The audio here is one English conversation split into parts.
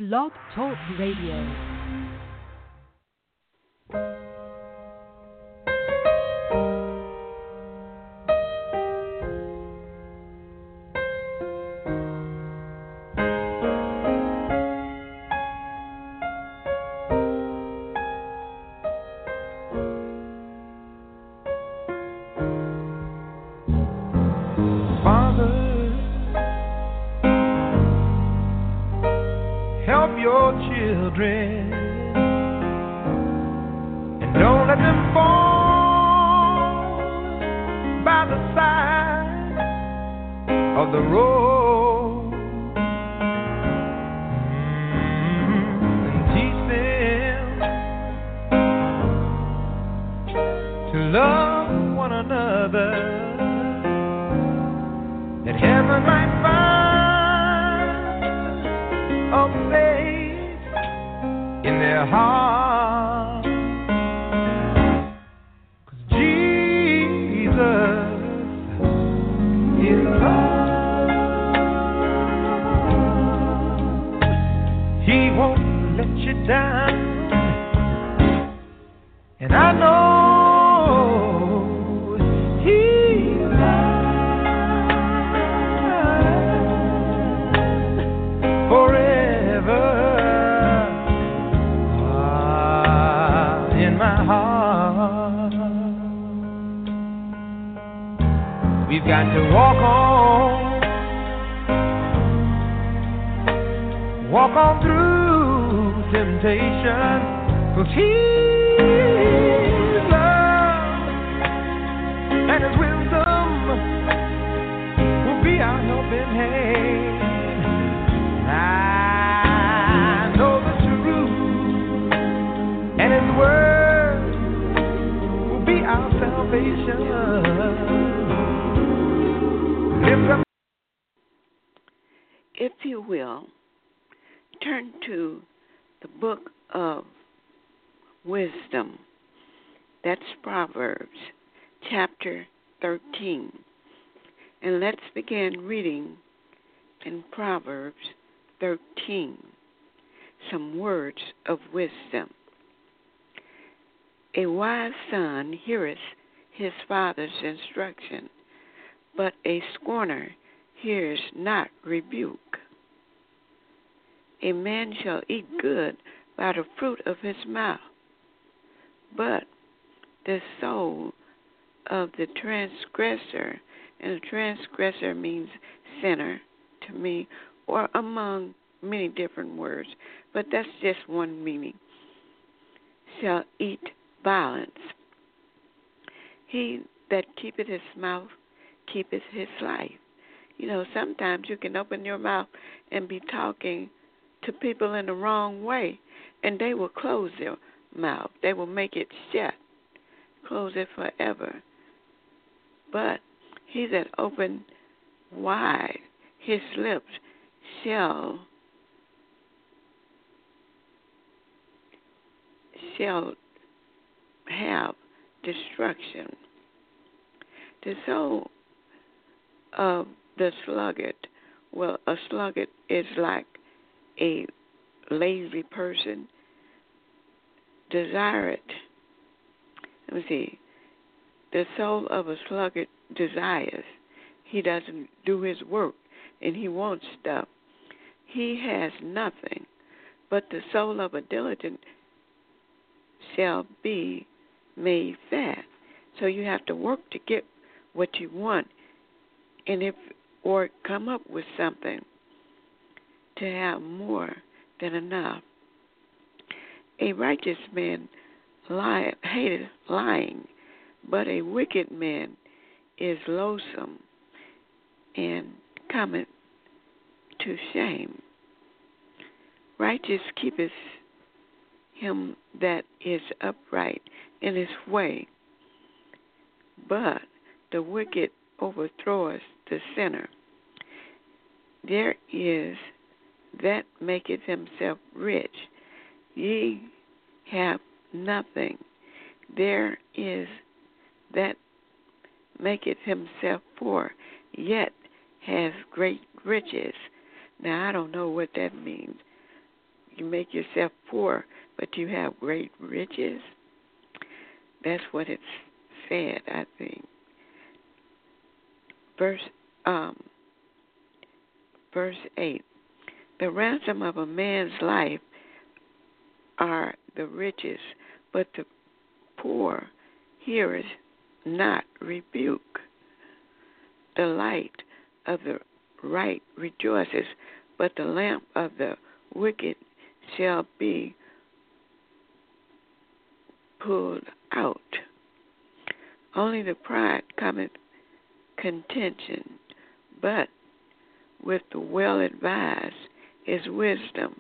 Blog Talk Radio. If you will, turn to the book of wisdom. That's Proverbs chapter 13. And let's begin reading in Proverbs 13 some words of wisdom. A wise son heareth his father's instruction, but a scorner hears not rebuke. A man shall eat good by the fruit of his mouth, but the soul of the transgressor, and the transgressor means sinner to me, or among many different words, but that's just one meaning, shall eat violence. He that keepeth his mouth keepeth his life. You know, sometimes you can open your mouth and be talking to people in the wrong way, and they will close their mouth. They will make it shut, close it forever. But he that open wide his lips shall have destruction. The soul of the sluggard, well, a sluggard is like a lazy person. Let me see. The soul of a sluggard desires. He doesn't do his work, and he wants stuff. He has nothing, but the soul of a diligent shall be made fat. So you have to work to get what you want, or come up with something to have more than enough. A righteous man hateth lying, but a wicked man is loathsome and cometh to shame. Righteous keepeth him that is upright in his way, but the wicked overthroweth the sinner. There is that maketh himself rich, ye have nothing. There is that maketh himself poor, yet has great riches. Now, I don't know what that means, make yourself poor, but you have great riches. That's what it's said, I think. Verse 8. The ransom of a man's life are the riches, but the poor heareth not rebuke. The light of the right rejoices, but the lamp of the wicked shall be pulled out. Only the pride cometh contention, but with the well-advised is wisdom.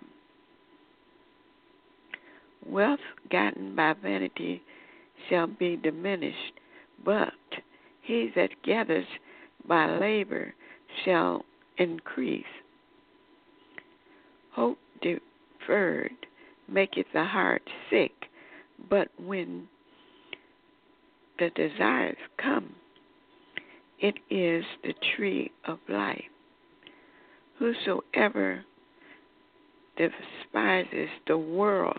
Wealth gotten by vanity shall be diminished, but he that gathers by labor shall increase. Hope deferred maketh the heart sick, but when the desires come, it is the tree of life. Whosoever despises the word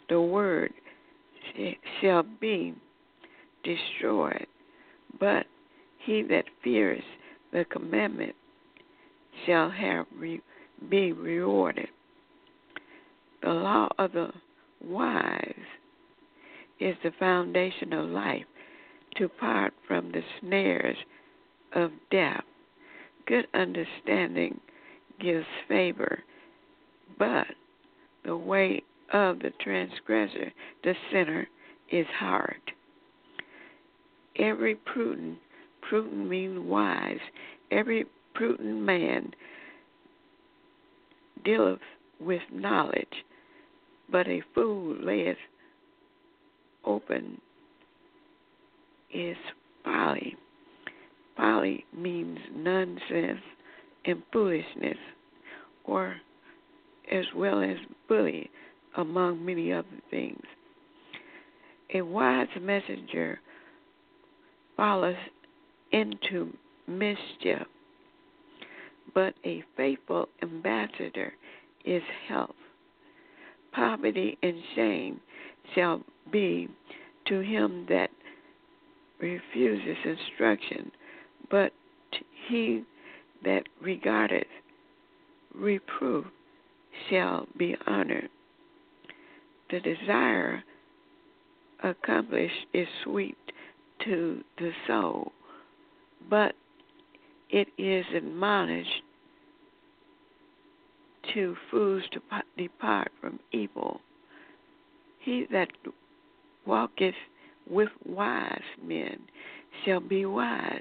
shall be destroyed, but he that fears the commandment shall be rewarded. The law of the wise is the foundation of life, to part from the snares of death. Good understanding gives favor, but the way of the transgressor, the sinner, is hard. Every prudent means wise. Every prudent man dealeth with knowledge, but a fool layeth open is folly. Folly means nonsense and foolishness, or as well as bully, among many other things. A wise messenger falleth into mischief, but a faithful ambassador is health. Poverty and shame shall be to him that refuses instruction, but he that regardeth reproof shall be honored. The desire accomplished is sweet to the soul, but it is admonished to fools to depart from evil. He that walketh with wise men shall be wise.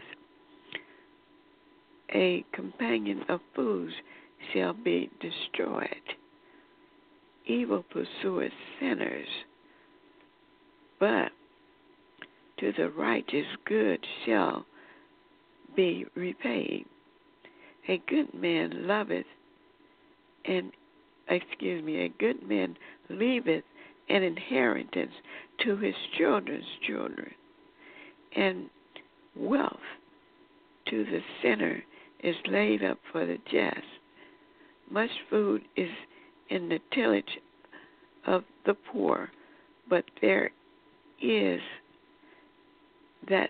A companion of fools shall be destroyed. Evil pursueth sinners, but to the righteous good shall be repaid. A good man leaveth an inheritance to his children's children, and wealth to the sinner is laid up for the just. Much food is in the tillage of the poor, but there is that.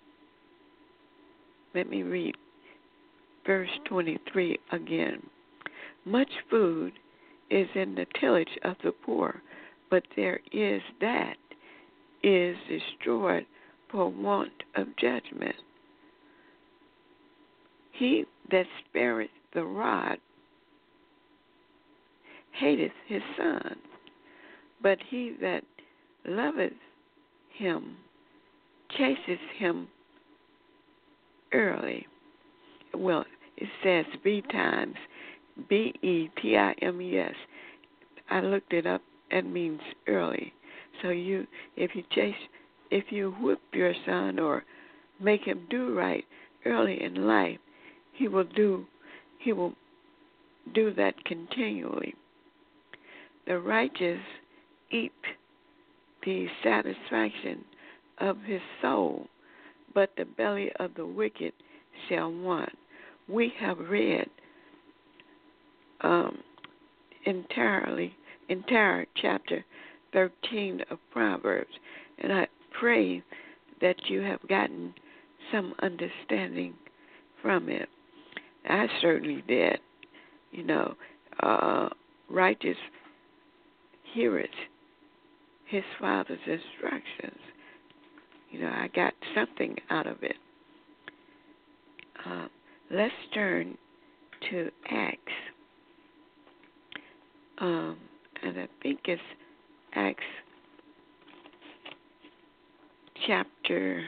Let me read verse 23 again. Much food is in the tillage of the poor, but there is that is destroyed for want of judgment. He that spareth the rod hateth his son, but he that loveth him chaseth him early. Well, it says betimes, betimes. I looked it up. It means early. So if you whip your son or make him do right early in life, he will do that continually. The righteous eat the satisfaction of his soul, but the belly of the wicked shall want. We have read entirely entire chapter 13 of Proverbs. And I pray that you have gotten some understanding from it. I certainly did. You know, righteous heareth his father's instructions. You know, I got something out of it. Let's turn to Acts. And I think it's Acts chapter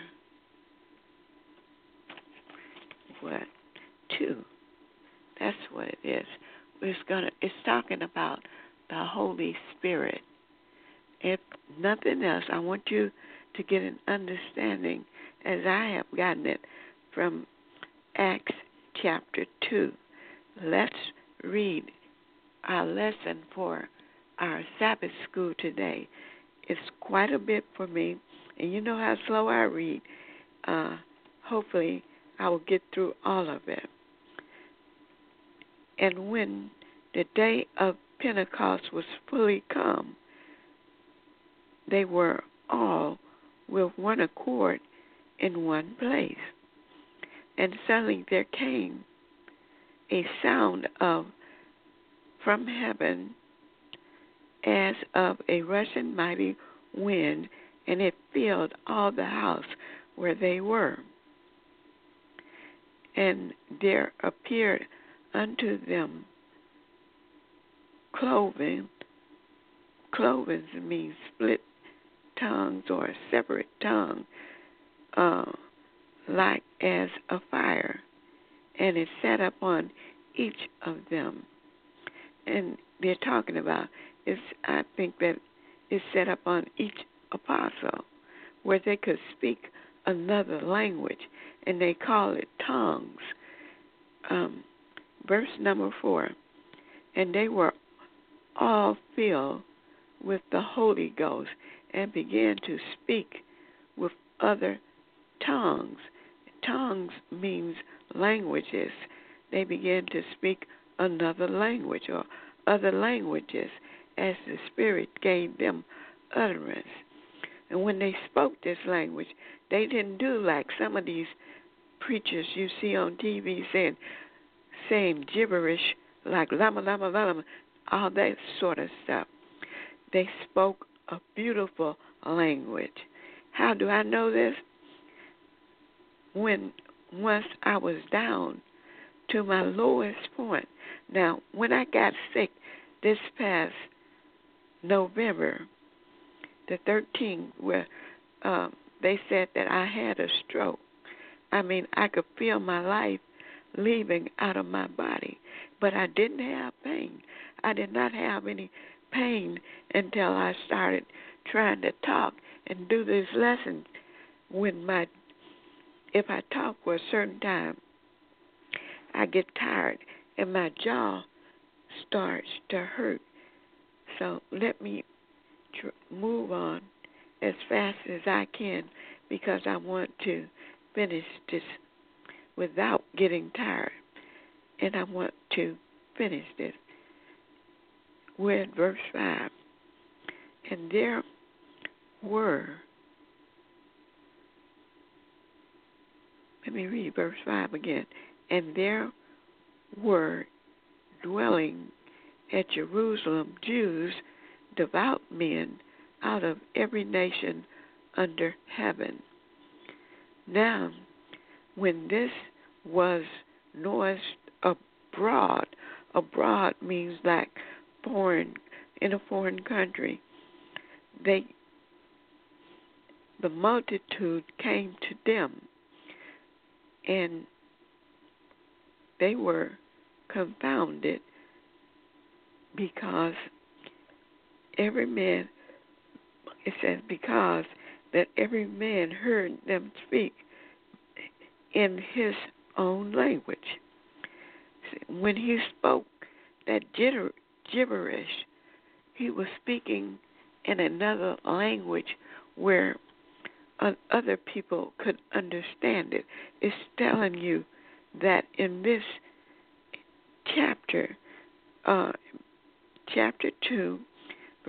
2. That's what it is. It's talking about the Holy Spirit. If nothing else, I want you to get an understanding, as I have gotten it, from Acts chapter 2. Let's read our lesson for our Sabbath school today. It's quite a bit for me, and you know how slow I read. Hopefully, I will get through all of it. And when the day of Pentecost was fully come, they were all with one accord in one place. And suddenly there came a sound from heaven as of a rushing mighty wind, and it filled all the house where they were. And there appeared unto them cloven means split tongues or a separate tongue, like as a fire, and it sat upon each of them. And they're talking about, I think that it's set up on each apostle, where they could speak another language, and they call it tongues. Verse number 4, and they were all filled with the Holy Ghost and began to speak with other tongues. Tongues means languages. They began to speak another language or other languages as the Spirit gave them utterance. And when they spoke this language, they didn't do like some of these preachers you see on TV saying gibberish, like lama, lama, lama, all that sort of stuff. They spoke a beautiful language. How do I know this? Once I was down to my lowest point. Now, when I got sick this past November, the 13th, where they said that I had a stroke. I mean, I could feel my life leaving out of my body, but I didn't have pain. I did not have any pain until I started trying to talk and do this lesson. If I talk for a certain time, I get tired and my jaw starts to hurt. So let me move on as fast as I can, because I want to finish this without getting tired. And I want to finish this. We're at verse 5. And there were, let me read verse 5 again. And there were dwelling at Jerusalem Jews, devout men, out of every nation under heaven. Now, when this was noised abroad means like foreign, in a foreign country, the multitude came to them, and they were confounded, because every man, it says, because that every man heard them speak in his own language. When he spoke that gibberish, he was speaking in another language where other people could understand it. It's telling you that in this chapter 2,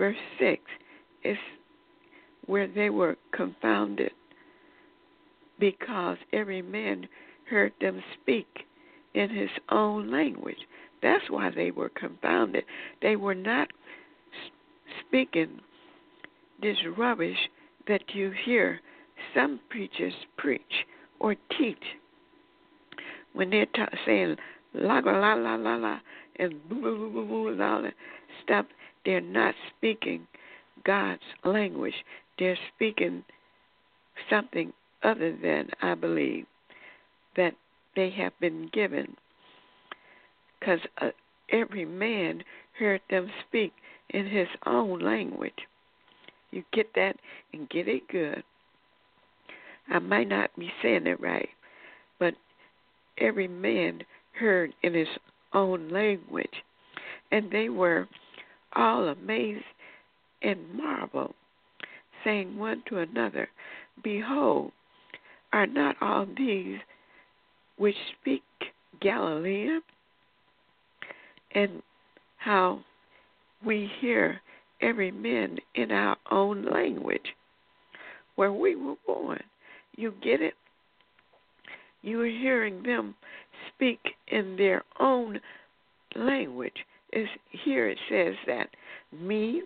verse 6 is where they were confounded because every man heard them speak in his own language. That's why they were confounded. They were not speaking this rubbish that you hear some preachers preach or teach when they're saying la la la la la and boo boo boo boo boo and all that stuff. They're not speaking God's language. They're speaking something other than, I believe, that they have been given. Because every man heard them speak in his own language. You get that and get it good. I might not be saying it right, but every man heard in his own language. And they were all amazed and marveled, saying one to another, Behold, are not all these which speak Galilean? And how we hear every man in our own language where we were born. You get it? You are hearing them speak in their own language. Here it says that Medes,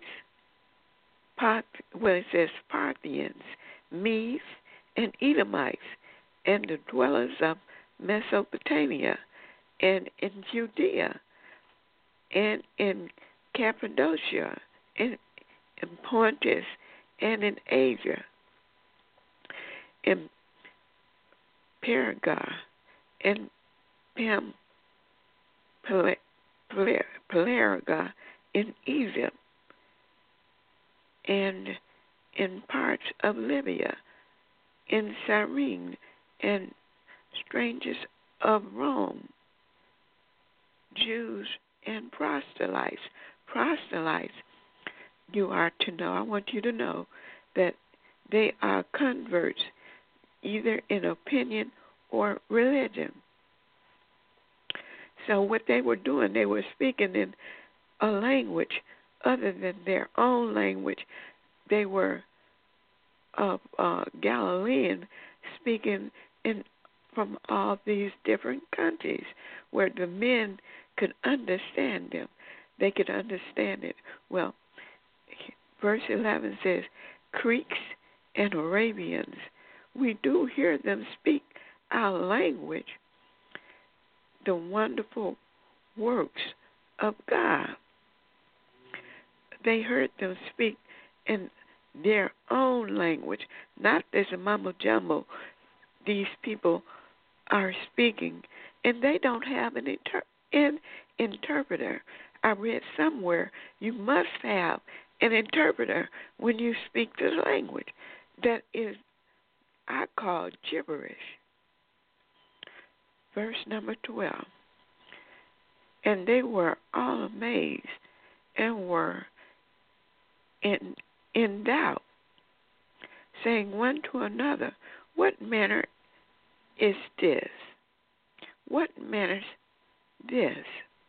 it says Parthians, Medes, and Edomites, and the dwellers of Mesopotamia, and in Judea, and in Cappadocia, in Pontus, and in Asia, in Perga, and Pelarga, in Egypt, and in parts of Libya, in Cyrene, and strangers of Rome, Jews and proselytes. Proselytes, you are to know, I want you to know that they are converts, either in opinion or religion. So what they were doing, they were speaking in a language other than their own language. They were of Galilean, speaking from all these different countries where the men could understand them. They could understand it. Well, verse 11 says, Greeks and Arabians, we do hear them speak our language, the wonderful works of God. They heard them speak in their own language, not this mumble jumble these people are speaking, and they don't have an interpreter. I read somewhere you must have an interpreter when you speak this language. That is, I call gibberish. Verse number 12. And they were all amazed and were in doubt, saying one to another, What manner is this? What manner is this?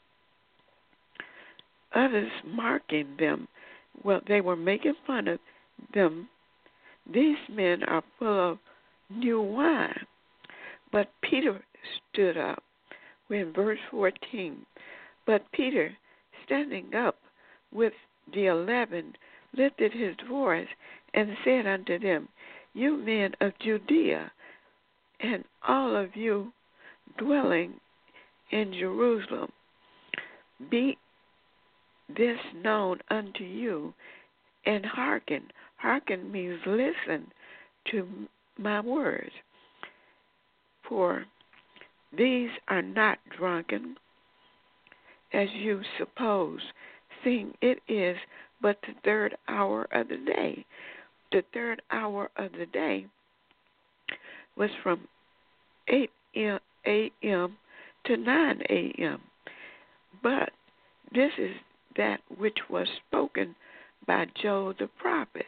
Others marking them, well, they were making fun of them. These men are full of new wine. But Peter stood up. We're in verse 14. But Peter, standing up with the 11, lifted his voice and said unto them, You men of Judea, and all of you dwelling in Jerusalem, be this known unto you, and hearken. Hearken means listen to my words. For these are not drunken, as you suppose, seeing it is but the third hour of the day. The third hour of the day was from 8 a.m. to 9 a.m. But this is that which was spoken by Joel the prophet.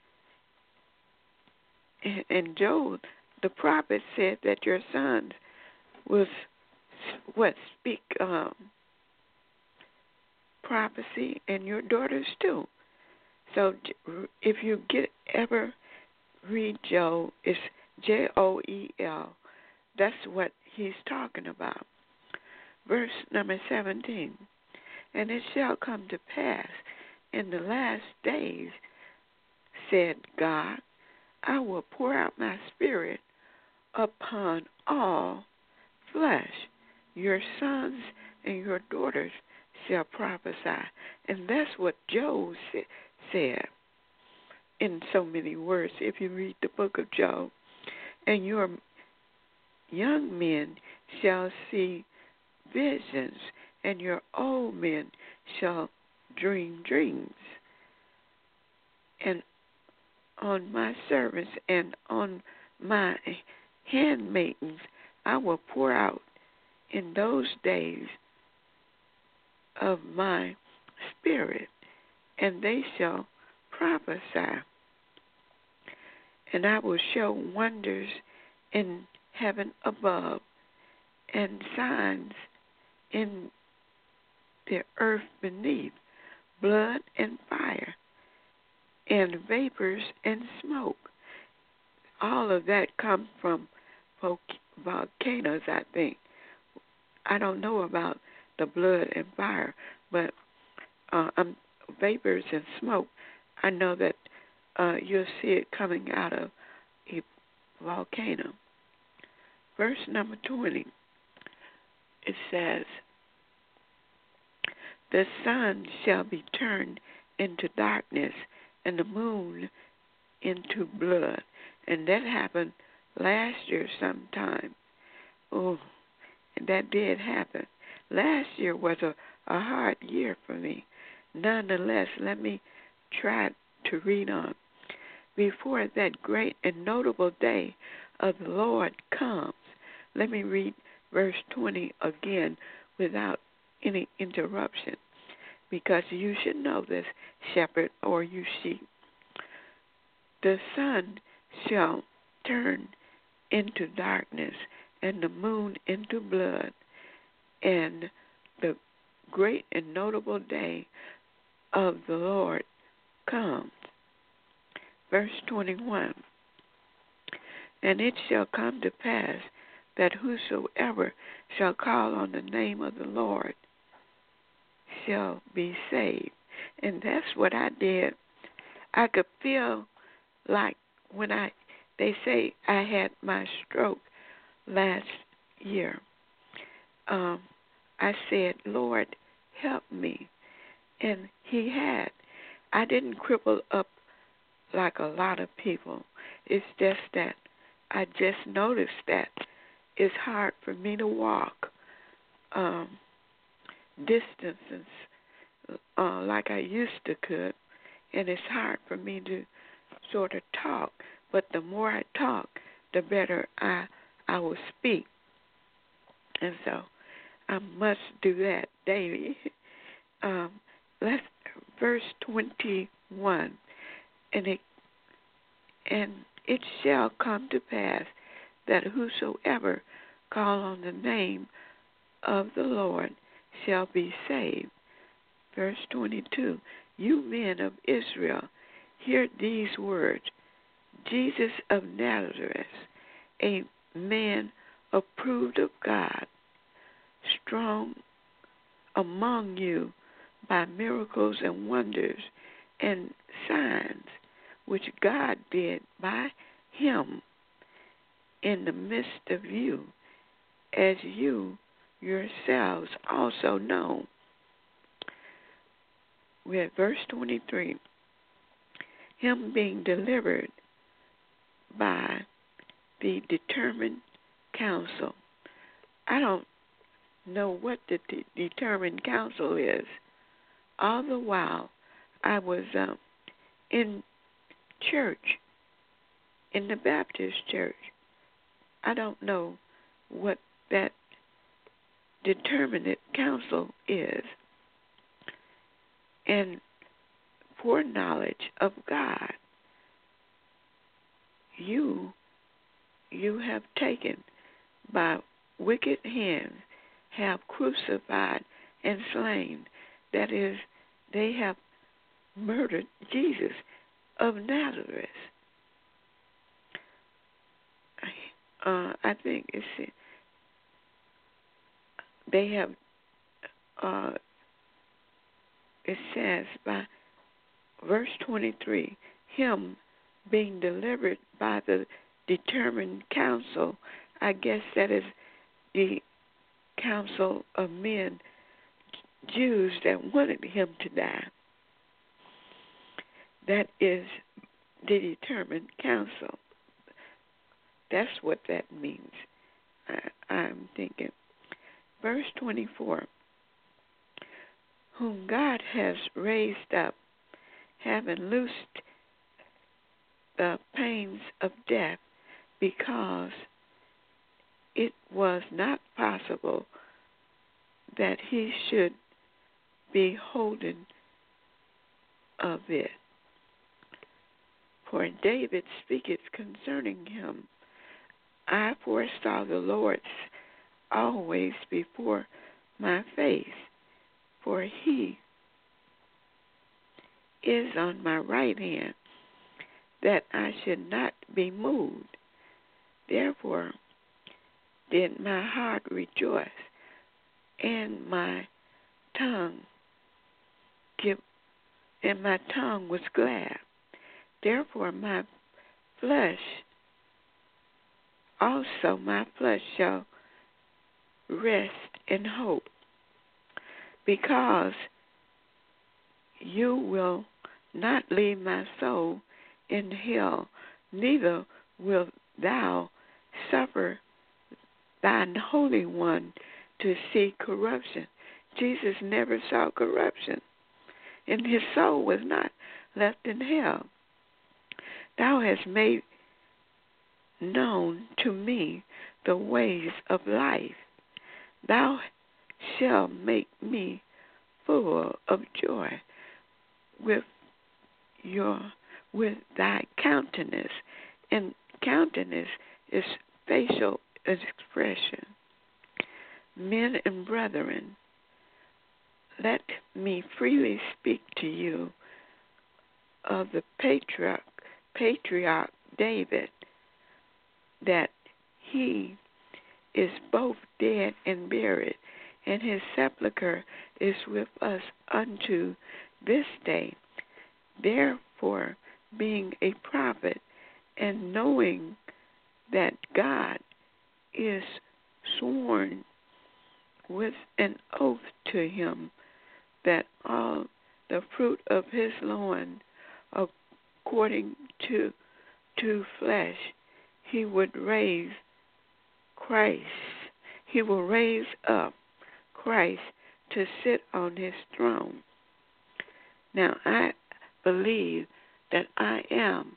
And Joel the prophet said that your sons will speak prophecy, and your daughters too. So if you ever read Joel, it's Joel. That's what he's talking about. Verse number 17. And it shall come to pass in the last days, said God, I will pour out my spirit upon all flesh. Your sons and your daughters shall prophesy. And that's what Job said in so many words if you read the book of Job. And your young men shall see visions, and your old men shall dream dreams. And on my servants and on my handmaidens I will pour out in those days of my spirit, and they shall prophesy. And I will show wonders in heaven above, and signs in the earth beneath, blood and fire, and vapors and smoke. All of that come from volcanoes, I think. I don't know about the blood and fire, but vapors and smoke, I know that you'll see it coming out of a volcano. Verse number 20, it says, the sun shall be turned into darkness, and the moon into blood. And that happened last year sometime. Oh, and that did happen. Last year was a hard year for me. Nonetheless, let me try to read on. Before that great and notable day of the Lord comes. Let me read verse 20 again without any interruption, because you should know this, shepherd, or you sheep. The sun shall turn into darkness, and the moon into blood, and the great and notable day of the Lord comes. Verse 21, and it shall come to pass that whosoever shall call on the name of the Lord shall be saved. And that's what I did. I could feel like when they say I had my stroke last year, I said, Lord, help me. And he had. I didn't cripple up like a lot of people. It's just that I just noticed that it's hard for me to walk distances like I used to could, and it's hard for me to sort of talk. But the more I talk, the better I will speak. And so I must do that daily. Let's verse 21, and it shall come to pass that whosoever call on the name of the Lord shall be saved. Verse 22, you men of Israel, hear these words. Jesus of Nazareth, a man approved of God, strong among you by miracles and wonders and signs which God did by him in the midst of you, as you yourselves also know. We're at verse 23. Him being delivered by the determined counsel. I don't know what the determined counsel is. All the while I was in church, in the Baptist church. I don't know what that determinate counsel is. And foreknowledge of God, you have taken by wicked hands, have crucified and slain. That is, they have murdered Jesus of Nazareth. I think they have, it says by verse 23, him being delivered by the determined counsel. I guess that is the council of men, Jews that wanted him to die. That is the determined counsel. That's what that means. I'm thinking. Verse 24, whom God has raised up, having loosed the pains of death, because it was not possible that he should be holden of it. For David speaketh concerning him, I foresaw the Lord always before my face, for he is on my right hand, that I should not be moved. Therefore did my heart rejoice, and my tongue was glad. Therefore my flesh shall rest in hope, because you will not leave my soul in hell, neither wilt thou suffer thine Holy One to see corruption. Jesus never saw corruption, and his soul was not left in hell. Thou hast made known to me the ways of life. Thou shalt make me full of joy with thy countenance. And countenance is facial expression. Men and brethren, let me freely speak to you of the patriarch David, that he is both dead and buried, and his sepulchre is with us unto this day. Therefore, being a prophet, and knowing that God is sworn with an oath to him, that all the fruit of his loin, according to flesh, he would raise Christ. He will raise up Christ to sit on his throne. Now, I believe that I am,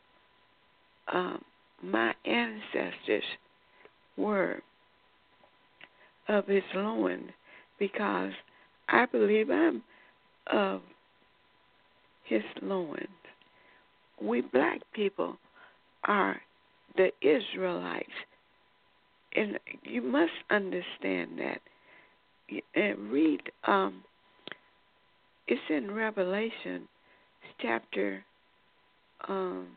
my ancestors were of his loin, because I believe I'm of his loins. We black people are the Israelites, and you must understand that. And read, it's in Revelation chapter 1,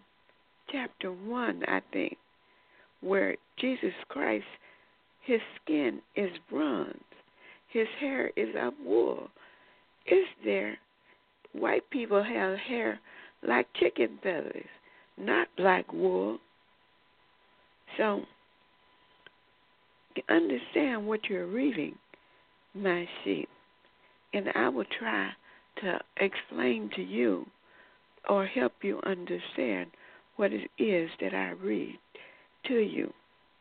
I think, where Jesus Christ, his skin is bronze, his hair is of wool. Is there? White people have hair like chicken feathers, not black wool. So, understand what you're reading, my sheep, and I will try to explain to you or help you understand what it is that I read to you.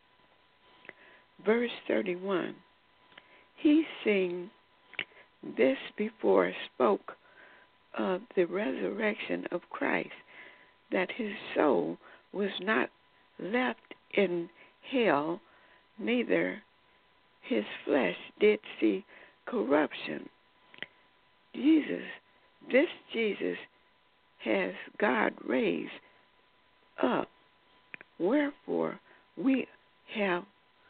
Verse 31, he seeing this before spoke of the resurrection of Christ, that his soul was not left in hell, neither his flesh did see corruption. This Jesus has God raised up. Wherefore we are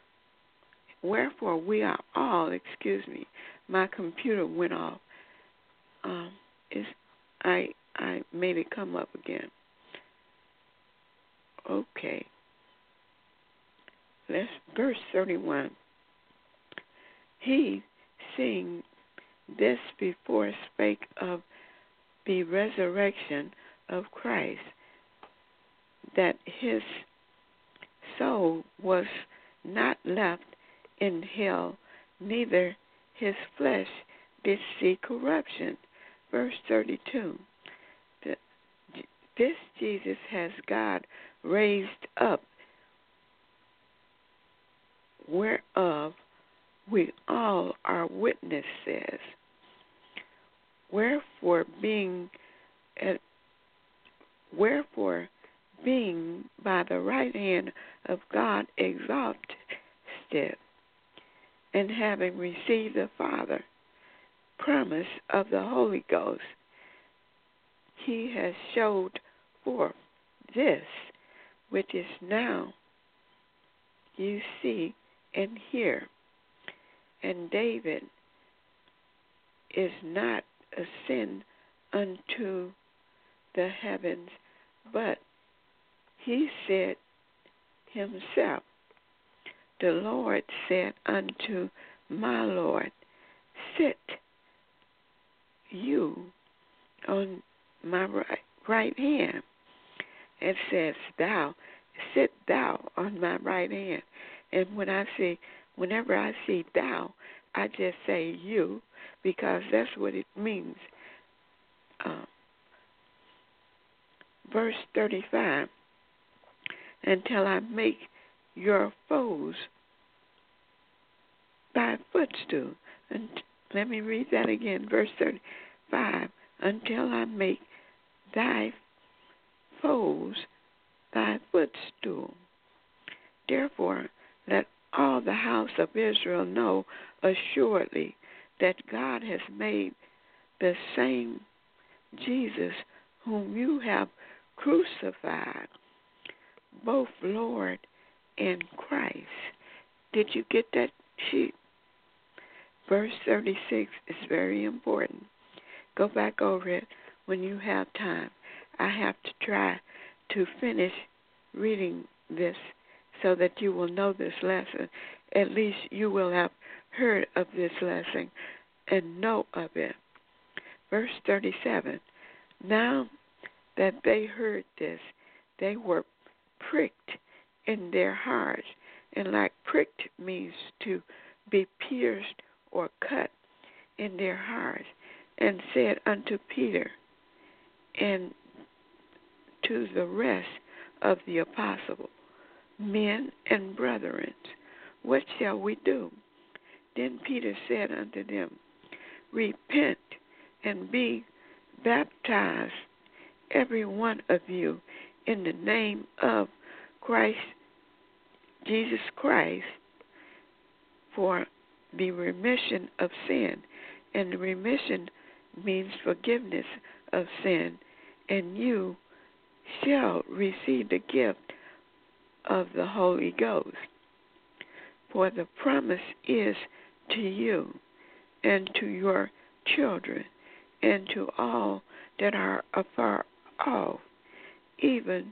all, my computer went off. I made it come up again. Okay. Verse 31. He, seeing this before, spake of the resurrection of Christ, that his soul was not left in hell, neither his flesh did see corruption. Verse 32. This Jesus has God raised up, whereof we all are witnesses. Wherefore, being by the right hand of God exalted, and having received the Father promise of the Holy Ghost, he has showed forth this, which is now you see and hear. And David is not ascend unto the heavens, but he said himself, the Lord said unto my Lord, sit you on my right hand. It says thou, sit thou on my right hand. And whenever I see thou, I just say you, because that's what it means. Verse 35, until I make your foes thy footstool. And let me read that again, verse 35, until I make thy foes thy footstool. Therefore, let all the house of Israel know assuredly that God has made the same Jesus whom you have crucified, both Lord and Christ. Did you get that sheet? Verse 36 is very important. Go back over it when you have time. I have to try to finish reading this so that you will know this lesson. At least you will have heard of this lesson and know of it. Verse 37, now that they heard this, they were pricked in their hearts. And like pricked means to be pierced or cut in their hearts, and said unto Peter and to the rest of the apostles, men and brethren, what shall we do? Then Peter said unto them, repent and be baptized, every one of you, in the name of Christ, Jesus Christ, for the remission of sin. And the remission means forgiveness of sin. And you shall receive the gift of the Holy Ghost. For the promise is to you and to your children and to all that are afar off, even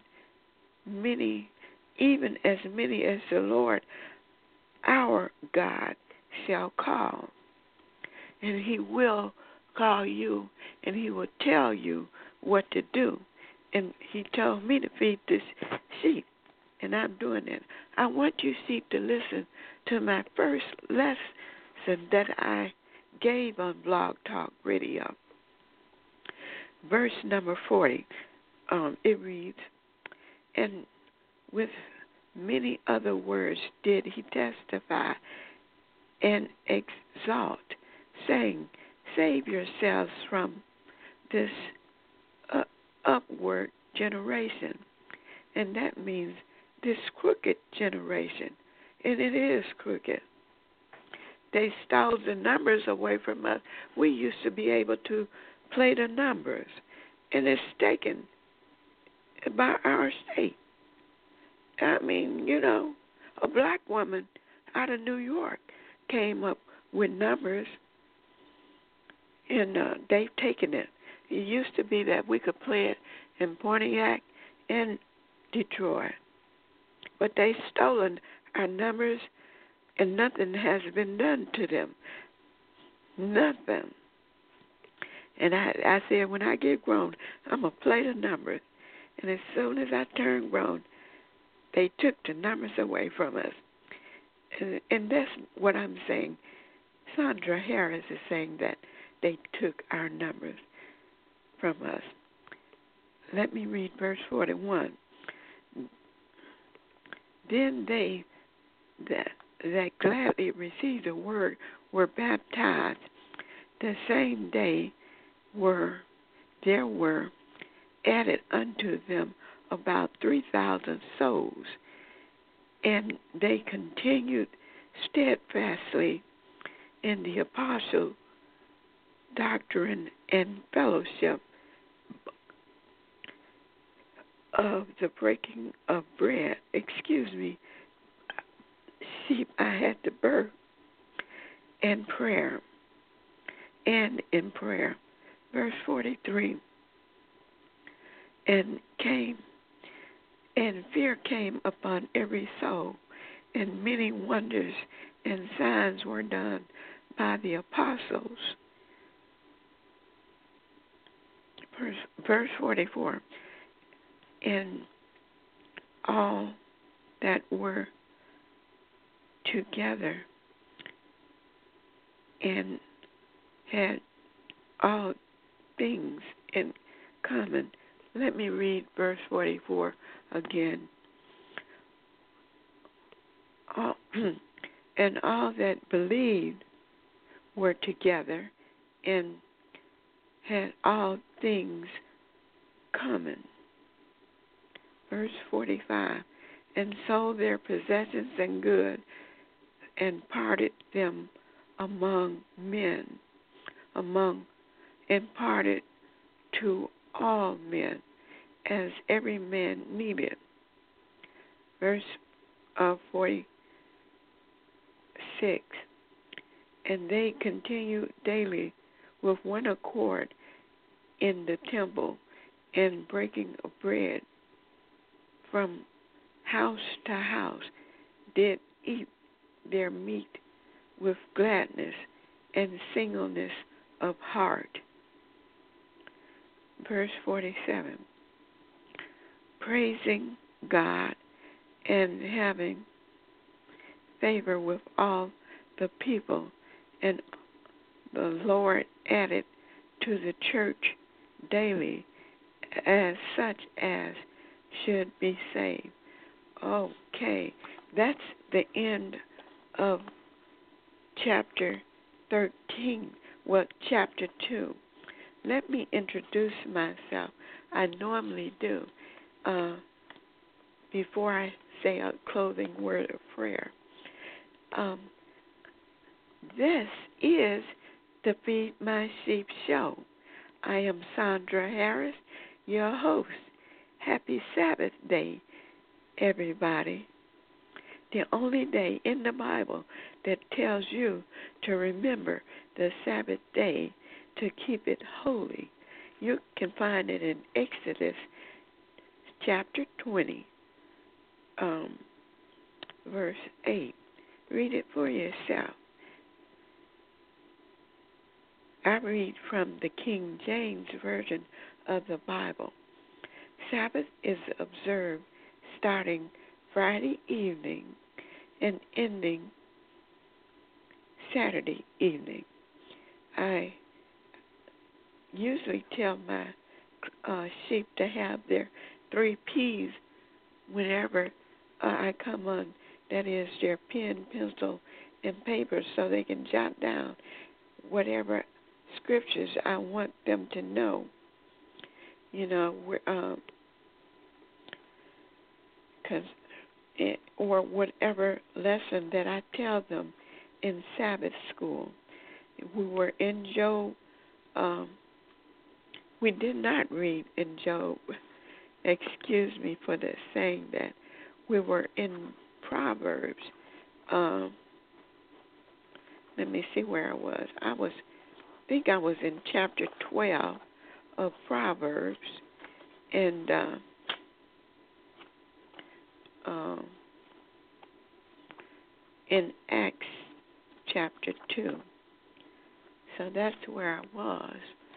as many as the Lord our God shall call. And he will call you, and he will tell you what to do. And he told me to feed this sheep, and I'm doing it. I want you, sheep, to listen to my first lesson that I gave on Blog Talk Radio. Verse number 40, it reads, and with many other words did he testify and exalt, saying, save yourselves from this upward generation. And that means this crooked generation. And it is crooked. They stole the numbers away from us. We used to be able to play the numbers. And it's taken by our state. I mean, you know, a black woman out of New York came up with numbers, and they've taken it. It used to be that we could play it in Pontiac and Detroit. But they've stolen our numbers, and nothing has been done to them. Nothing. And I said, when I get grown, I'm going to play the numbers. And as soon as I turned grown, they took the numbers away from us. And that's what I'm saying. Sandra Harris is saying that they took our numbers from us. Let me read verse 41. Then they that gladly received the word were baptized. The same day there were added unto them about 3,000 souls, and they continued steadfastly in the apostle doctrine and fellowship of the breaking of bread. Excuse me. See, I had to burp. And prayer. And in prayer. Verse 43. And fear came upon every soul, and many wonders and signs were done by the apostles. Verse 44. And all that were together and had all things in common. Let me read verse 44 again. And all that believed were together and had all things common. Verse 45. And sold their possessions and goods and parted them among men, and parted to all men, as every man needed. Verse 46. And they continued daily with one accord in the temple, and breaking of bread from house to house, did eat their meat with gladness and singleness of heart. Verse 47. Praising God and having favor with all the people, and the Lord added to the church daily as such as should be saved. Okay, that's the end of chapter 13, chapter 2. Let me introduce myself. I normally do before I say a closing word of prayer. This is the Feed My Sheep show. I am Sandra Harris, your host. Happy Sabbath day, everybody. The only day in the Bible that tells you to remember the Sabbath day to keep it holy. You can find it in Exodus chapter 20, verse 8. Read it for yourself. I read from the King James Version of the Bible. Sabbath is observed starting Friday evening and ending Saturday evening. I usually tell my sheep to have their 3 P's whenever I come on, that is their pen, pencil, and paper, so they can jot down whatever scriptures I want them to know. Or whatever lesson that I tell them in Sabbath school. We were in Job. We did not read in Job. Excuse me for the saying that. We were in Proverbs. Let me see where I was. I think I was in chapter 12 of Proverbs and in Acts chapter 2. So that's where I was.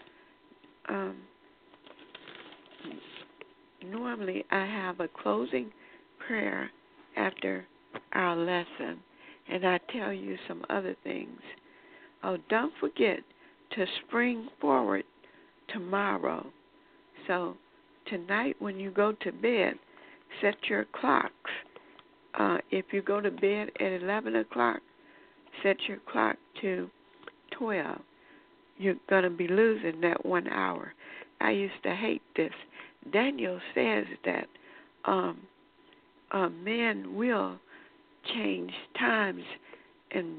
Normally I have a closing prayer after our lesson, and I tell you some other things. Oh, don't forget to spring forward tomorrow. So tonight when you go to bed, set your clocks. If you go to bed at 11 o'clock, set your clock to 12. You're going to be losing that 1 hour. I used to hate this. Daniel says that men will change times, and,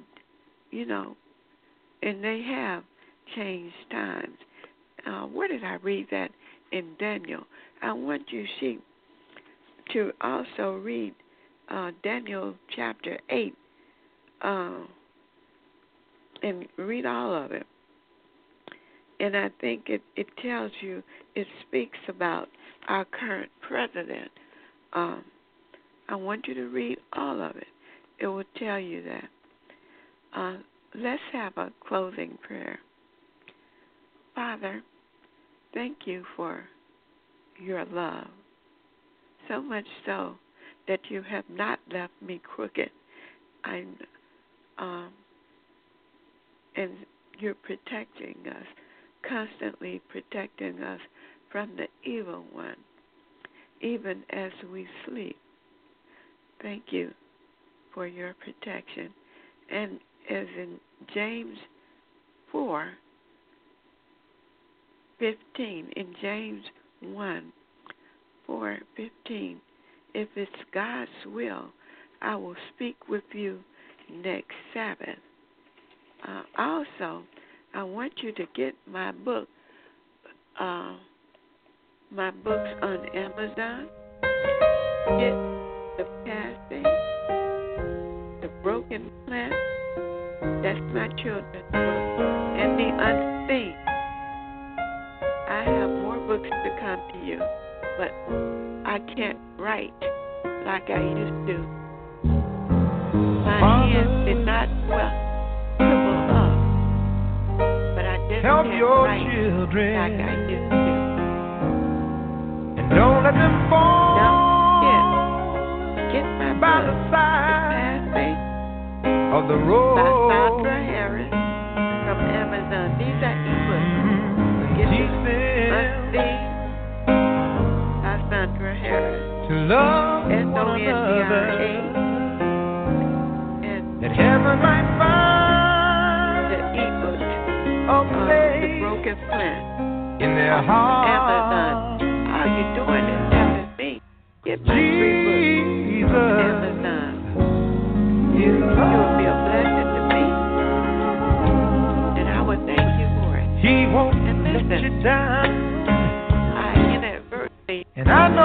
and they have changed times. Where did I read that in Daniel? I want you to also read Daniel chapter 8 and read all of it. And I think it tells you, it speaks about our current president. I want you to read all of it. It will tell you that. Let's have a closing prayer. Father, thank you for your love, so much so that you have not left me crooked. And you're protecting us, constantly protecting us from the evil one, even as we sleep. Thank you for your protection. And as in James 4:15, in James 1:4-15, if it's God's will, I will speak with you next Sabbath. Also, I want you to get my books on Amazon. Get The Passing, The Broken Plant, that's my children's book, and The Unseen. I have more books to come to you, but I can't write like I used to. My hands did not shrivel up, but I just help can't your write children, like I used to. and don't let them fall. Get my by book, the side The Passing of the road. by Sandra Harris from Amazon. These are ebooks. So get Teach them Unseen by Sandra Harris. to love one SONDRA. another, And that heaven might find the ebook, a The place Broken Plant. in their heart. Amazon. All you're doing is telling me, get my free book. Amazon. You will be a blessing to me, and I will thank you for it. He won't And let listen, you down, I inadvertently and I know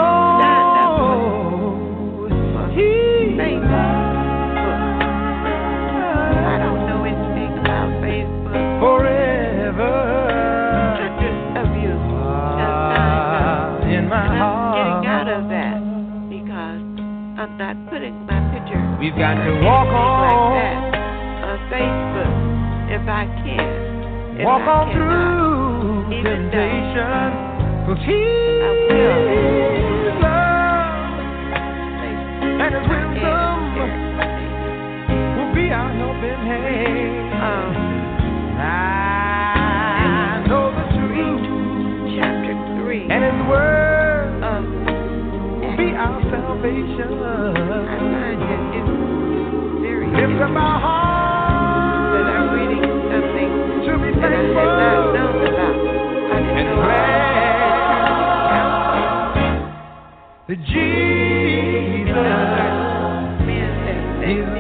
He Facebook. I don't know anything about Facebook. forever Hundreds of you have signed up, in my and I'm heart. getting out of that because I'm not putting my picture. We've got to or walk anything like on, that on Facebook if I can. If walk I on cannot, through even though temptation, 'cause He I will. love and His wisdom will be our helping hand. I know the truth, chapter 3 and His word of will be our salvation. I find that it's very Lift up our hearts that I'm reading something to be that I had not thankful known about. I didn't and know about glad that Jesus men that is